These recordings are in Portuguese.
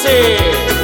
você.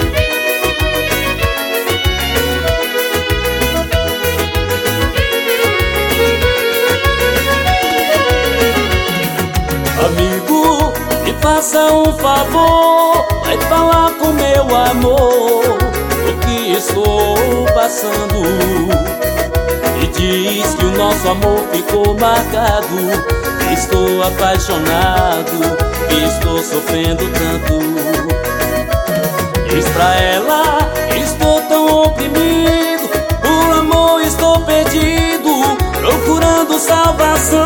Amigo, me faça um favor, vai falar com meu amor o que estou passando. E diz que o nosso amor ficou marcado, que estou apaixonado, que estou sofrendo tanto. Diz pra ela que estou tão oprimido, por amor estou perdido, procurando salvação.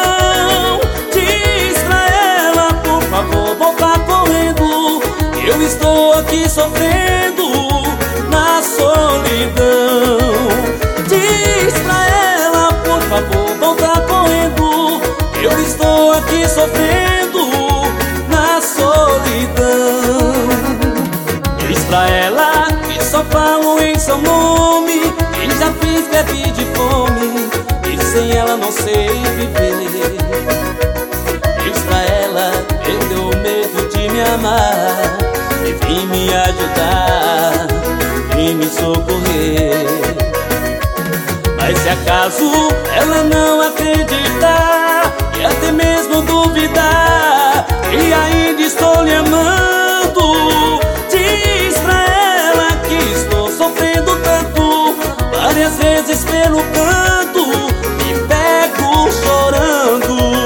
Voltar correndo, eu estou aqui sofrendo na solidão. Diz pra ela, por favor, voltar correndo, eu estou aqui sofrendo na solidão. Diz pra ela que só falo em seu nome, que já fiz greve de fome e sem ela não sei viver. Diz pra ela, perdeu o medo de me amar e vem me ajudar, vem me socorrer. Mas se acaso ela não acreditar e até mesmo duvidar que ainda estou lhe amando, diz pra ela que estou sofrendo tanto, várias vezes pelo canto me pego chorando.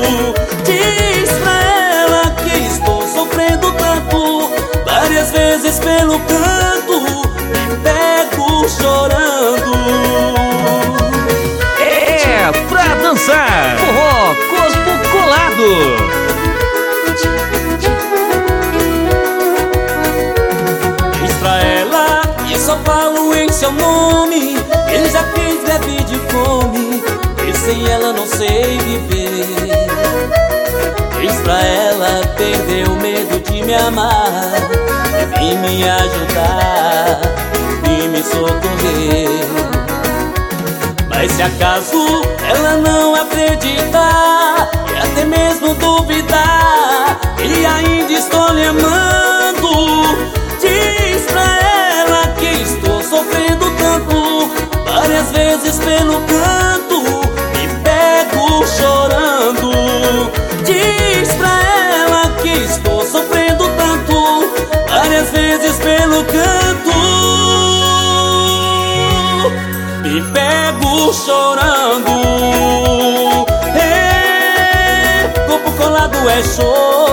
Várias vezes pelo canto me pego chorando. É pra dançar forró Cosmo Colado. Diz pra ela que só falo em seu nome, que já fiz greve de fome e sem ela não sei viver. Diz pra ela, perdeu o medo de me amar e vem me ajudar, vem me socorrer. Mas se acaso ela não acreditar e até mesmo duvidar que ainda estou lhe amando, diz pra ela que estou sofrendo tanto, várias vezes pelo canto me pego chorando. Diz pra ela que estou sofrendo tanto, várias vezes pelo canto me pego chorando. Corpo colado é show.